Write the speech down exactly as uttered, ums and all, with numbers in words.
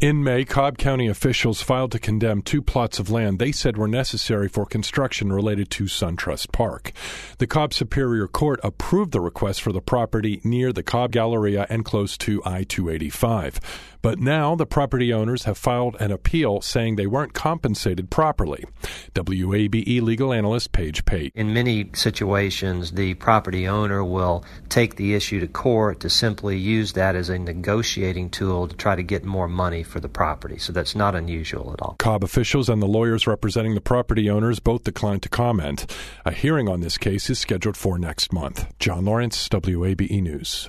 In May, Cobb County officials filed to condemn two plots of land they said were necessary for construction related to SunTrust Park. The Cobb Superior Court approved the request for the property near the Cobb Galleria and close to I two eighty-five. But now the property owners have filed an appeal saying they weren't compensated properly. W A B E legal analyst Paige Pate. In many situations, the property owner will take the issue to court to simply use that as a negotiating tool to try to get more money for the property. So that's not unusual at all. Cobb officials and the lawyers representing the property owners both declined to comment. A hearing on this case is scheduled for next month. John Lawrence, W A B E News.